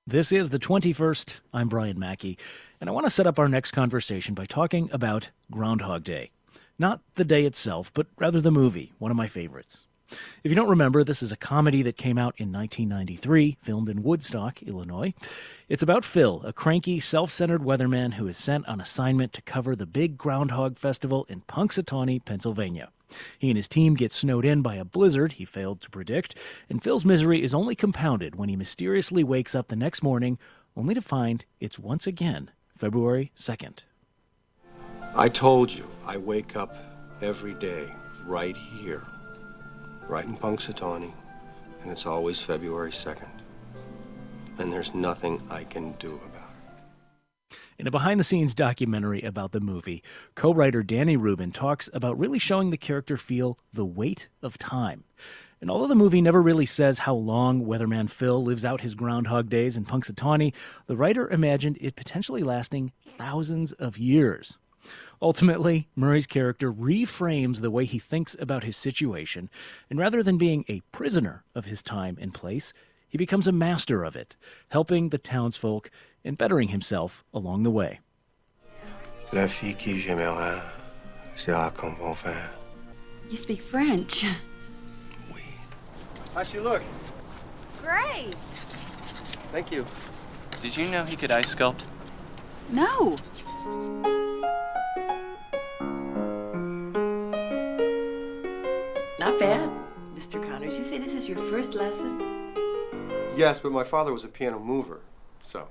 This is the 21st. I'm Brian Mackey, and I want to set up our next conversation by talking about Groundhog Day. Not the day itself, but rather the movie, one of my favorites. If you don't remember, this is a comedy that came out in 1993, filmed in Woodstock, Illinois. It's about Phil, a cranky, self-centered weatherman who is sent on assignment to cover the big Groundhog Festival in Punxsutawney, Pennsylvania. He and his team get snowed in by a blizzard he failed to predict, and Phil's misery is only compounded when he mysteriously wakes up the next morning, only to find it's once again February 2nd. I told you, I wake up every day right here, right in Punxsutawney, and it's always February 2nd. And there's nothing I can do about it. In a behind-the-scenes documentary about the movie, co-writer Danny Rubin talks about really showing the character Phil the weight of time. And although the movie never really says how long Weatherman Phil lives out his Groundhog Days in Punxsutawney, the writer imagined it potentially lasting thousands of years. Ultimately, Murray's character reframes the way he thinks about his situation, and rather than being a prisoner of his time and place, he becomes a master of it, helping the townsfolk and bettering himself along the way. La fille qui j'aimerais sera comme mon frère. You speak French. Oui. How's she look? Great. Thank you. Did you know he could ice sculpt? No. Not bad, Mr. Connors. You say this is your first lesson? Yes, but my father was a piano mover, so.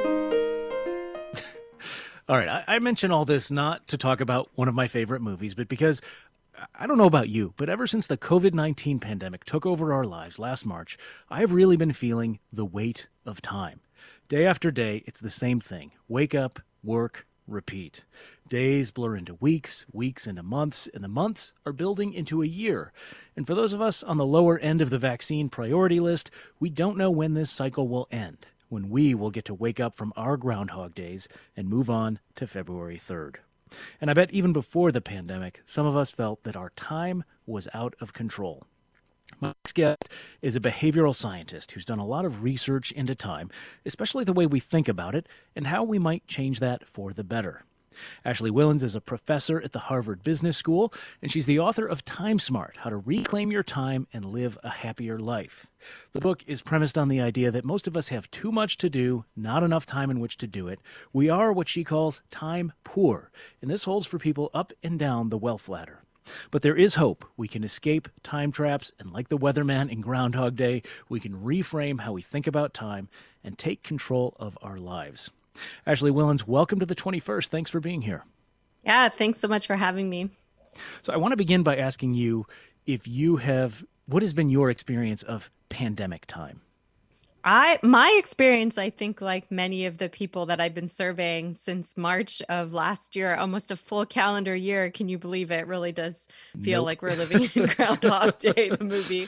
All right, I mention all this not to talk about one of my favorite movies, but because, I don't know about you, but ever since the COVID-19 pandemic took over our lives last March, I have really been feeling the weight of time. Day after day, it's the same thing. Wake up, work, repeat. Days blur into weeks, weeks into months, and the months are building into a year. And for those of us on the lower end of the vaccine priority list, we don't know when this cycle will end, when we will get to wake up from our Groundhog Days and move on to February 3rd. And I bet even before the pandemic, some of us felt that our time was out of control. My next guest is a behavioral scientist who's done a lot of research into time, especially the way we think about it and how we might change that for the better. Ashley Whillans is a professor at the Harvard Business School, and she's the author of Time Smart: How to Reclaim Your Time and Live a Happier Life. The book is premised on the idea that most of us have too much to do, not enough time in which to do it. We are what she calls time poor, and this holds for people up and down the wealth ladder. But there is hope. We can escape time traps, and like the weatherman in Groundhog Day, we can reframe how we think about time and take control of our lives. Ashley Whillans, welcome to the 21st. Thanks for being here. Yeah, thanks so much for having me. So I want to begin by asking you what has been your experience of pandemic time? My experience, I think, like many of the people that I've been surveying since March of last year, almost a full calendar year. Can you believe it? Really does feel like we're living in Groundhog Day, the movie,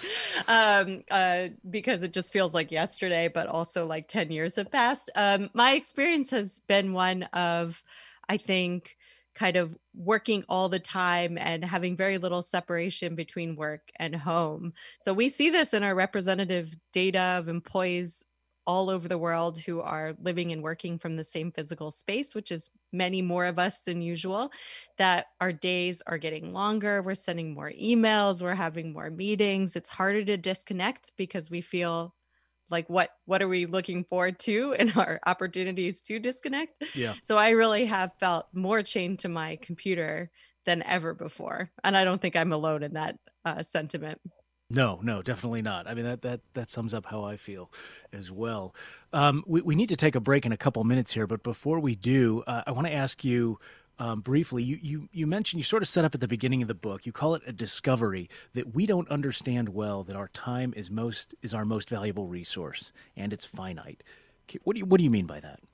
because it just feels like yesterday, but also like 10 years have passed. My experience has been one of, I think, kind of working all the time and having very little separation between work and home. So we see this in our representative data of employees all over the world who are living and working from the same physical space, which is many more of us than usual, that our days are getting longer. We're sending more emails. We're having more meetings. It's harder to disconnect because we feel like what are we looking forward to in our opportunities to disconnect? Yeah. So I really have felt more chained to my computer than ever before. And I don't think I'm alone in that sentiment. No, definitely not. I mean, that sums up how I feel as well. We need to take a break in a couple minutes here, but before we do, I want to ask you briefly, you mentioned, you sort of set up at the beginning of the book, you call it a discovery that we don't understand well, that our time is our most valuable resource and it's finite. What do you mean by that?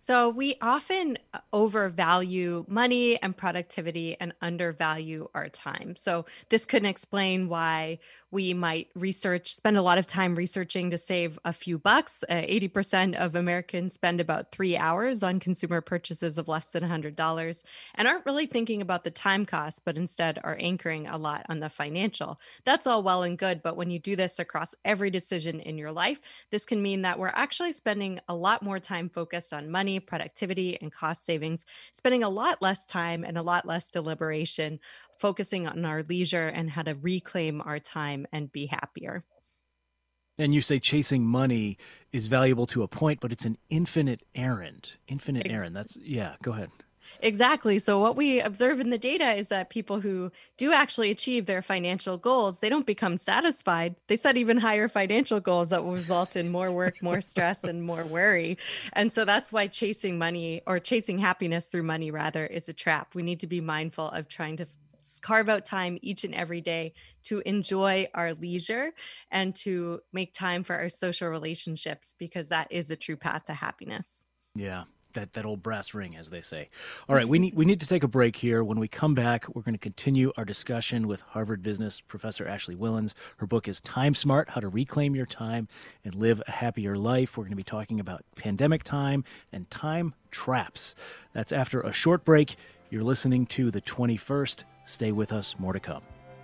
So we often overvalue money and productivity and undervalue our time. So this could explain why we might spend a lot of time researching to save a few bucks. 80% of Americans spend about 3 hours on consumer purchases of less than $100 and aren't really thinking about the time cost, but instead are anchoring a lot on the financial. That's all well and good, but when you do this across every decision in your life, this can mean that we're actually spending a lot more time focused on money, productivity, and cost savings, spending a lot less time and a lot less deliberation focusing on our leisure and how to reclaim our time and be happier. And you say chasing money is valuable to a point, but it's an infinite errand. Infinite errand. Yeah, go ahead. Exactly. So what we observe in the data is that people who do actually achieve their financial goals, they don't become satisfied. They set even higher financial goals that will result in more work, more stress, and more worry. And so that's why chasing money, or chasing happiness through money rather, is a trap. We need to be mindful of trying to carve out time each and every day to enjoy our leisure and to make time for our social relationships, because that is a true path to happiness. Yeah. That old brass ring, as they say. All right, we need to take a break here. When we come back, we're going to continue our discussion with Harvard Business professor Ashley Whillans. Her book is Time Smart: How to Reclaim Your Time and Live a Happier Life. We're going to be talking about pandemic time and time traps. That's after a short break. You're listening to The 21st. Stay with us. More to come.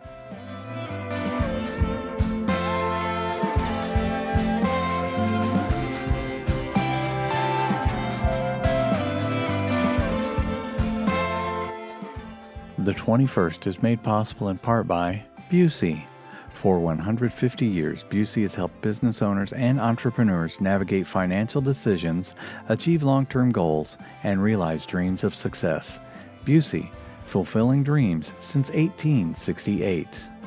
The 21st is made possible in part by Busey. For 150 years, Busey has helped business owners and entrepreneurs navigate financial decisions, achieve long-term goals, and realize dreams of success. Busey, fulfilling dreams since 1868.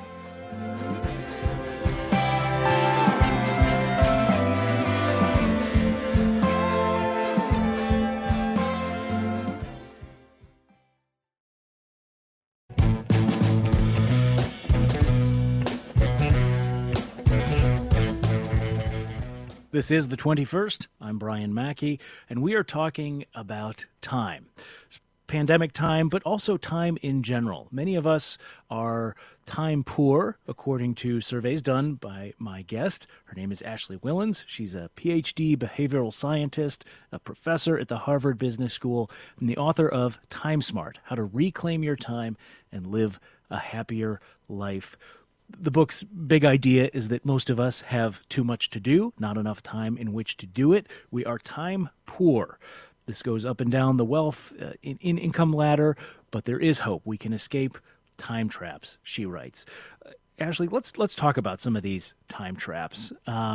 This is The 21st. I'm Brian Mackey, and we are talking about time. Pandemic time, but also time in general. Many of us are time poor, according to surveys done by my guest. Her name is Ashley Whillans. She's a PhD behavioral scientist, a professor at the Harvard Business School, and the author of Time Smart: How to Reclaim Your Time and Live a Happier Life. The book's big idea is that most of us have too much to do, not enough time in which to do it. We are time poor. This goes up and down the wealth in income ladder, but there is hope. We can escape time traps, she writes. Ashley, let's talk about some of these time traps.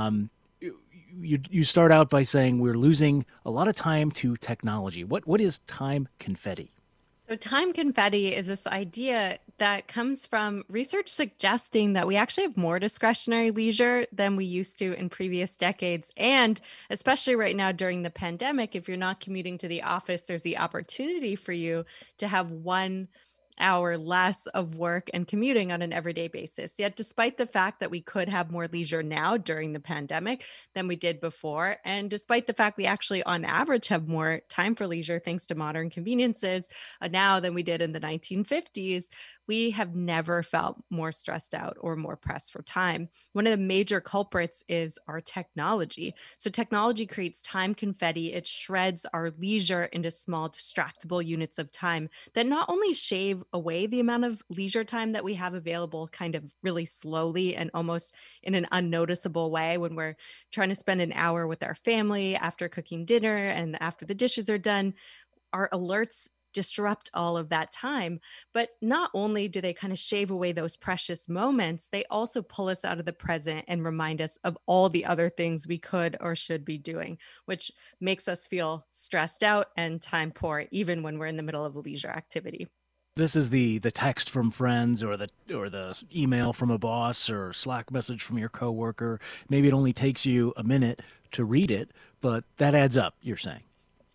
You start out by saying we're losing a lot of time to technology. What is time confetti? So time confetti is this idea that comes from research suggesting that we actually have more discretionary leisure than we used to in previous decades. And especially right now during the pandemic, if you're not commuting to the office, there's the opportunity for you to have 1 hour less of work and commuting on an everyday basis. Yet, despite the fact that we could have more leisure now during the pandemic than we did before, and despite the fact we actually on average have more time for leisure thanks to modern conveniences now than we did in the 1950s, we have never felt more stressed out or more pressed for time. One of the major culprits is our technology. So technology creates time confetti. It shreds our leisure into small distractible units of time that not only shave away the amount of leisure time that we have available kind of really slowly and almost in an unnoticeable way when we're trying to spend an hour with our family after cooking dinner and after the dishes are done. Our alerts disrupt all of that time. But not only do they kind of shave away those precious moments, they also pull us out of the present and remind us of all the other things we could or should be doing, which makes us feel stressed out and time poor, even when we're in the middle of a leisure activity. This is the text from friends or the email from a boss or Slack message from your coworker. Maybe it only takes you a minute to read it, but that adds up, you're saying.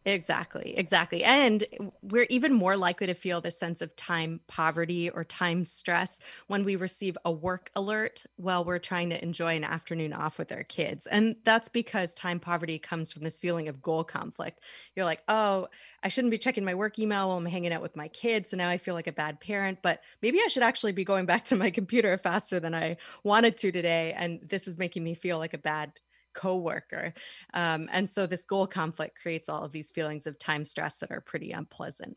Exactly, exactly. And we're even more likely to feel this sense of time poverty or time stress when we receive a work alert while we're trying to enjoy an afternoon off with our kids. And that's because time poverty comes from this feeling of goal conflict. You're like, oh, I shouldn't be checking my work email while I'm hanging out with my kids. So now I feel like a bad parent, but maybe I should actually be going back to my computer faster than I wanted to today. And this is making me feel like a bad coworker. And so this goal conflict creates all of these feelings of time stress that are pretty unpleasant.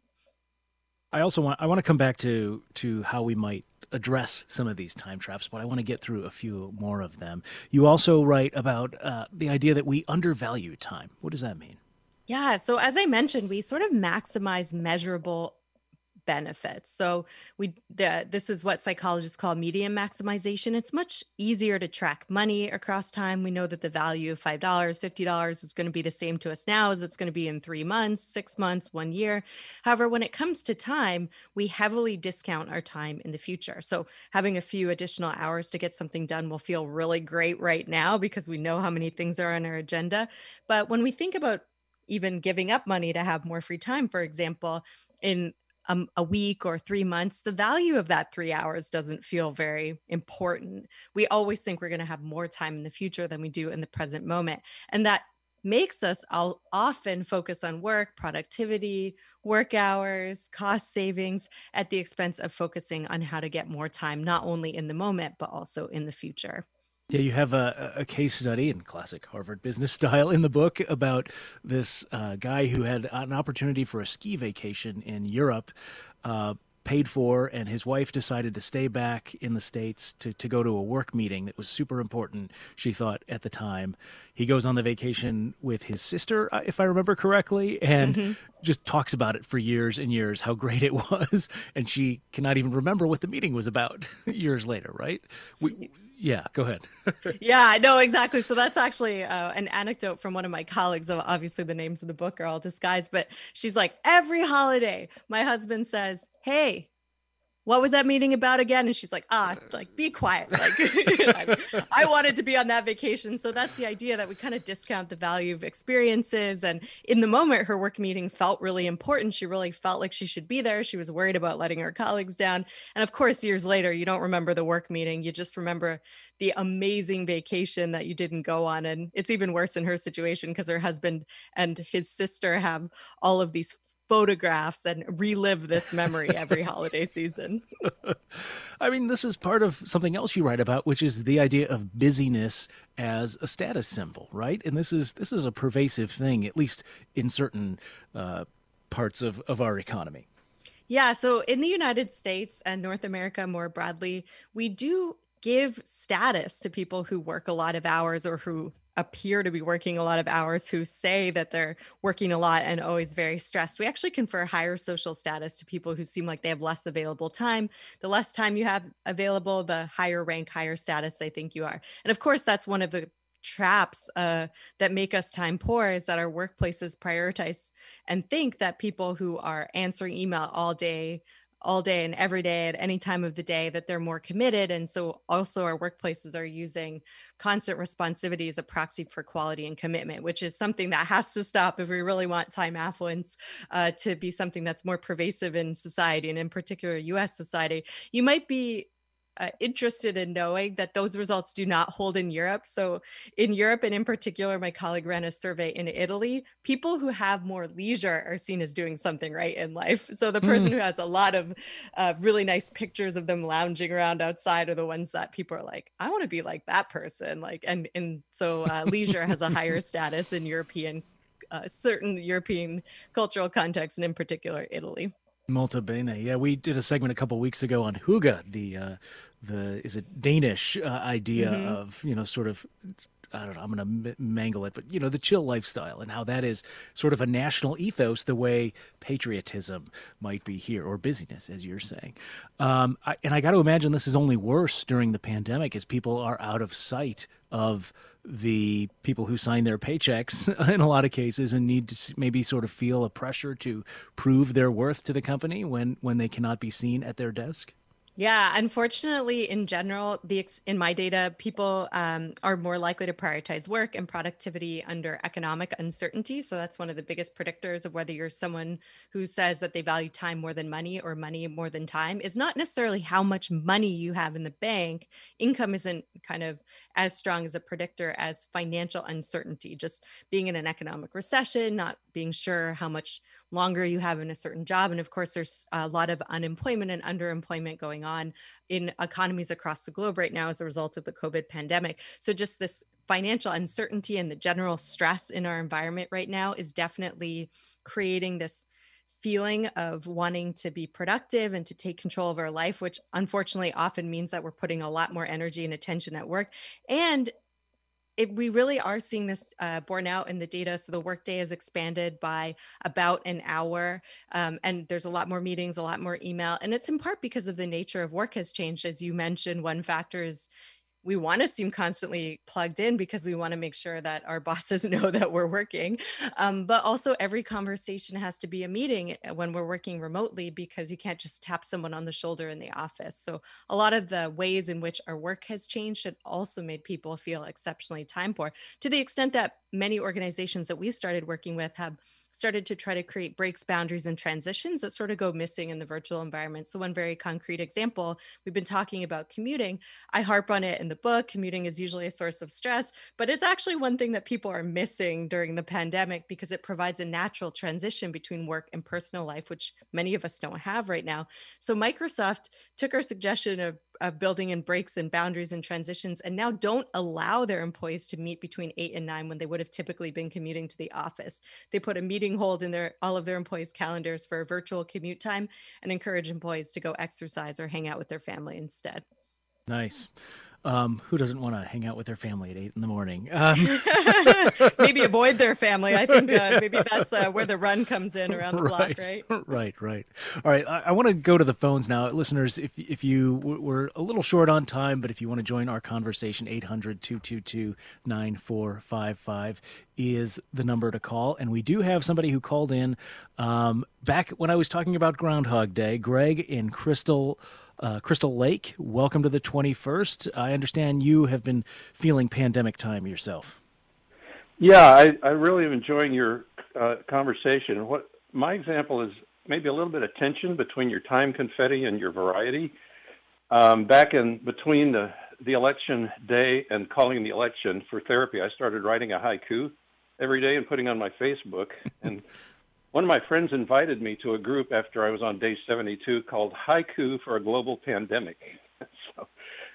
I want to come back to how we might address some of these time traps, but I want to get through a few more of them. You also write about the idea that we undervalue time. What does that mean? Yeah. So as I mentioned, we sort of maximize measurable benefits. So this is what psychologists call medium maximization. It's much easier to track money across time. We know that the value of $5, $50 is going to be the same to us now as it's going to be in 3 months, 6 months, 1 year. However, when it comes to time, we heavily discount our time in the future. So having a few additional hours to get something done will feel really great right now because we know how many things are on our agenda. But when we think about even giving up money to have more free time, for example, in a week or 3 months, the value of that 3 hours doesn't feel very important. We always think we're going to have more time in the future than we do in the present moment. And that makes us often focus on work, productivity, work hours, cost savings at the expense of focusing on how to get more time, not only in the moment, but also in the future. Yeah, you have a case study in classic Harvard business style in the book about this guy who had an opportunity for a ski vacation in Europe, paid for, and his wife decided to stay back in the States to go to a work meeting that was super important, she thought, at the time. He goes on the vacation with his sister, if I remember correctly, and just talks about it for years and years, how great it was. And she cannot even remember what the meeting was about years later, right? Yeah, go ahead. Yeah, no, exactly. So that's actually an anecdote from one of my colleagues. Obviously, the names of the book are all disguised, but she's like, every holiday, my husband says, hey, what was that meeting about again? And she's like, be quiet. Like, I wanted to be on that vacation. So that's the idea, that we kind of discount the value of experiences. And in the moment, her work meeting felt really important. She really felt like she should be there. She was worried about letting her colleagues down. And of course, years later, you don't remember the work meeting. You just remember the amazing vacation that you didn't go on. And it's even worse in her situation because her husband and his sister have all of these photographs and relive this memory every holiday season. I mean, this is part of something else you write about, which is the idea of busyness as a status symbol, right? And this is a pervasive thing, at least in certain parts of our economy. Yeah, so in the United States and North America more broadly, we do give status to people who work a lot of hours or who appear to be working a lot of hours, who say that they're working a lot and always very stressed. We actually confer higher social status to people who seem like they have less available time. The less time you have available, the higher rank, higher status they think you are. And of course, that's one of the traps that make us time poor, is that our workplaces prioritize and think that people who are answering email all day and every day at any time of the day, that they're more committed. And so also our workplaces are using constant responsivity as a proxy for quality and commitment, which is something that has to stop if we really want time affluence to be something that's more pervasive in society, and in particular US society. You might be interested in knowing that those results do not hold in Europe. So in Europe, and in particular, my colleague ran a survey in Italy, people who have more leisure are seen as doing something right in life. So the person who has a lot of really nice pictures of them lounging around outside are the ones that people are like, I want to be like that person. Like, and so leisure has a higher status in certain European cultural contexts, and in particular, Italy. Molto bene. Yeah, we did a segment a couple of weeks ago on hygge, the is it Danish idea of, sort of, I don't know, I'm going to mangle it, but, the chill lifestyle, and how that is sort of a national ethos, the way patriotism might be here, or busyness, as you're saying. And I got to imagine this is only worse during the pandemic, as people are out of sight of the people who sign their paychecks in a lot of cases, and need to maybe sort of feel a pressure to prove their worth to the company when they cannot be seen at their desk. Yeah, unfortunately, in general, in my data, people are more likely to prioritize work and productivity under economic uncertainty. So that's one of the biggest predictors of whether you're someone who says that they value time more than money or money more than time is not necessarily how much money you have in the bank. Income isn't kind of as strong as a predictor as financial uncertainty, just being in an economic recession, not being sure how much longer you have in a certain job. And of course, there's a lot of unemployment and underemployment going on in economies across the globe right now as a result of the COVID pandemic. So just this financial uncertainty and the general stress in our environment right now is definitely creating this feeling of wanting to be productive and to take control of our life, which unfortunately often means that we're putting a lot more energy and attention at work. And we really are seeing this borne out in the data. So the workday is expanded by about an hour, and there's a lot more meetings, a lot more email, and it's in part because of the nature of work has changed. As you mentioned, one factor is we want to seem constantly plugged in because we want to make sure that our bosses know that we're working. But also every conversation has to be a meeting when we're working remotely because you can't just tap someone on the shoulder in the office. So a lot of the ways in which our work has changed had also made people feel exceptionally time poor, to the extent that many organizations that we've started working with have started to try to create breaks, boundaries, and transitions that sort of go missing in the virtual environment. So one very concrete example, we've been talking about commuting. I harp on it in the book. Commuting is usually a source of stress, but it's actually one thing that people are missing during the pandemic because it provides a natural transition between work and personal life, which many of us don't have right now. So Microsoft took our suggestion of building in breaks and boundaries and transitions, and now don't allow their employees to meet between 8 and 9 when they would have typically been commuting to the office. They put a meeting hold in all of their employees' calendars for a virtual commute time and encourage employees to go exercise or hang out with their family instead. Nice. Who doesn't want to hang out with their family at 8 in the morning? Maybe avoid their family. I think maybe that's where the run comes in around the block, right? Right. All right. I want to go to the phones now. Listeners, if you were a little short on time, but if you want to join our conversation, 800-222-9455 is the number to call. And we do have somebody who called in back when I was talking about Groundhog Day, Greg in Crystal Lake. Welcome to the 21st. I understand you have been feeling pandemic time yourself. Yeah, I really am enjoying your conversation. What my example is maybe a little bit of tension between your time confetti and your variety. Back in between the election day and calling the election for therapy, I started writing a haiku every day and putting on my Facebook. And one of my friends invited me to a group after I was on day 72 called Haiku for a Global Pandemic. So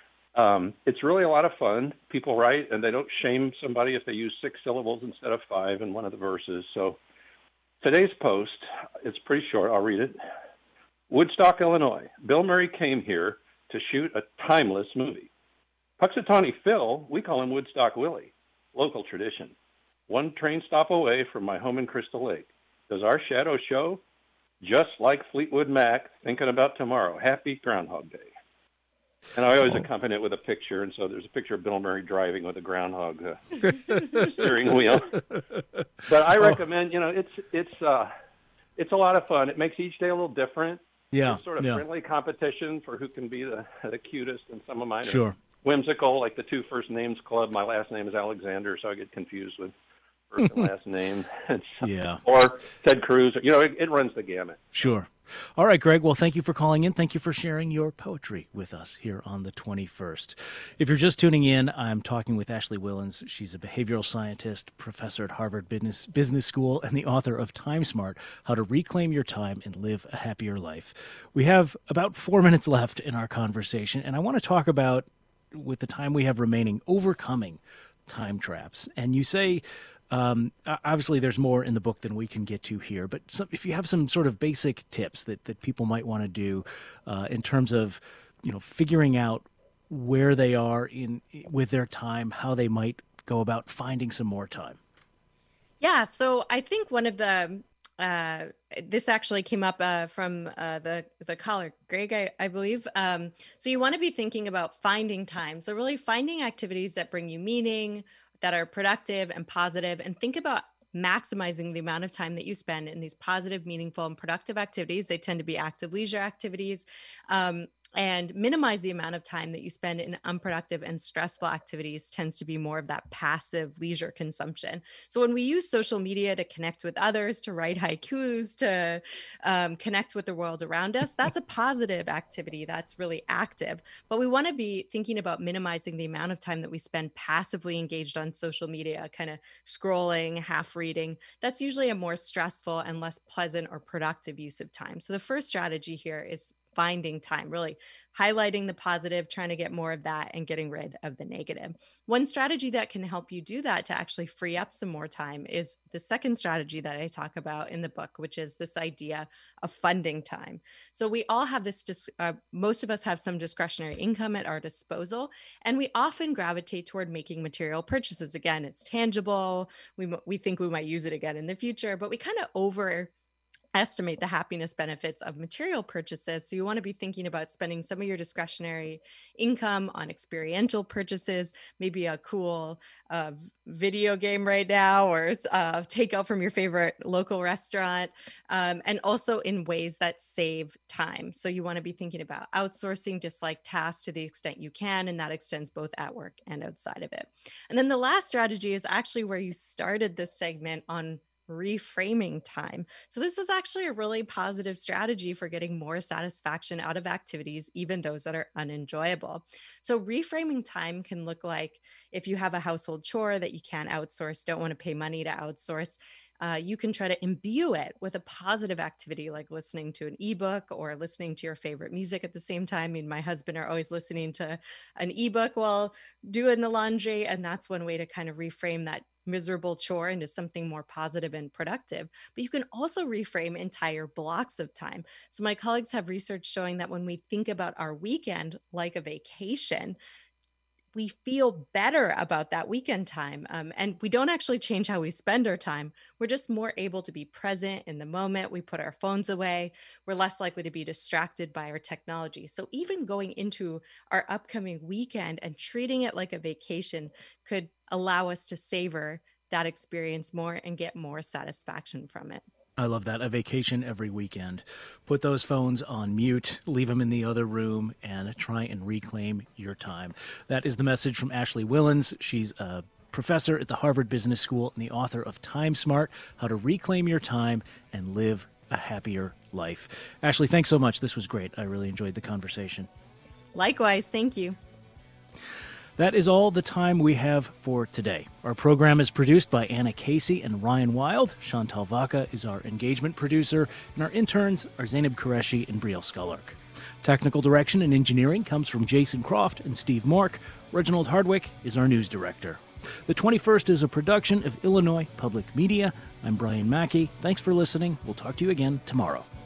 it's really a lot of fun. People write, and they don't shame somebody if they use 6 syllables instead of 5 in one of the verses. So today's post, it's pretty short. I'll read it. Woodstock, Illinois. Bill Murray came here to shoot a timeless movie. Puxatawny Phil, we call him Woodstock Willie, local tradition. One train stop away from my home in Crystal Lake. Does our shadow show? Just like Fleetwood Mac, thinking about tomorrow. Happy Groundhog Day. And I always accompany it with a picture, and so there's a picture of Bill Murray driving with a groundhog steering wheel. But I recommend, it's a lot of fun. It makes each day a little different. Yeah, it's sort of friendly competition for who can be the cutest, and some of mine are sure. Whimsical, like the Two First Names Club. My last name is Alexander, so I get confused with first and last name. Yeah. Or Ted Cruz. It runs the gamut. Sure. All right, Greg. Well, thank you for calling in. Thank you for sharing your poetry with us here on the 21st. If you're just tuning in, I'm talking with Ashley Whillans. She's a behavioral scientist, professor at Harvard Business School, and the author of Time Smart, How to Reclaim Your Time and Live a Happier Life. We have about 4 minutes left in our conversation, and I want to talk about, with the time we have remaining, overcoming time traps. And you say, obviously there's more in the book than we can get to here, but if you have some sort of basic tips that people might want to do in terms of, figuring out where they are with their time, how they might go about finding some more time. Yeah. So I think one of the, this actually came up from the caller, Greg, I believe. So you want to be thinking about finding time. So really finding activities that bring you meaning, that are productive and positive, and think about maximizing the amount of time that you spend in these positive, meaningful, and productive activities. They tend to be active leisure activities. And minimize the amount of time that you spend in unproductive and stressful activities tends to be more of that passive leisure consumption. So when we use social media to connect with others, to write haikus, to connect with the world around us, that's a positive activity. That's really active. But we want to be thinking about minimizing the amount of time that we spend passively engaged on social media, kind of scrolling, half reading. That's usually a more stressful and less pleasant or productive use of time. So the first strategy here is finding time, really highlighting the positive, trying to get more of that and getting rid of the negative. One strategy that can help you do that to actually free up some more time is the second strategy that I talk about in the book, which is this idea of funding time. So we all have this, most of us have some discretionary income at our disposal, and we often gravitate toward making material purchases. Again, it's tangible. We think we might use it again in the future, but we kind of overestimate the happiness benefits of material purchases. So you want to be thinking about spending some of your discretionary income on experiential purchases, maybe a cool video game right now, or takeout from your favorite local restaurant, and also in ways that save time. So you want to be thinking about outsourcing disliked tasks to the extent you can, and that extends both at work and outside of it. And then the last strategy is actually where you started this segment on reframing time. So this is actually a really positive strategy for getting more satisfaction out of activities, even those that are unenjoyable. So reframing time can look like if you have a household chore that you can't outsource, don't want to pay money to outsource, you can try to imbue it with a positive activity like listening to an ebook or listening to your favorite music at the same time. I mean, my husband are always listening to an ebook while doing the laundry, and that's one way to kind of reframe that miserable chore into something more positive and productive. But you can also reframe entire blocks of time. So my colleagues have research showing that when we think about our weekend like a vacation, we feel better about that weekend time. And we don't actually change how we spend our time. We're just more able to be present in the moment. We put our phones away. We're less likely to be distracted by our technology. So even going into our upcoming weekend and treating it like a vacation could allow us to savor that experience more and get more satisfaction from it. I love that. A vacation every weekend. Put those phones on mute, leave them in the other room, and try and reclaim your time. That is the message from Ashley Whillans. She's a professor at the Harvard Business School and the author of Time Smart, How to Reclaim Your Time and Live a Happier Life. Ashley, thanks so much. This was great. I really enjoyed the conversation. Likewise. Thank you. That is all the time we have for today. Our program is produced by Anna Casey and Ryan Wild. Chantal Vaca is our engagement producer, and our interns are Zainab Qureshi and Brielle Skullark. Technical direction and engineering comes from Jason Croft and Steve Mark. Reginald Hardwick is our news director. The 21st is a production of Illinois Public Media. I'm Brian Mackey. Thanks for listening. We'll talk to you again tomorrow.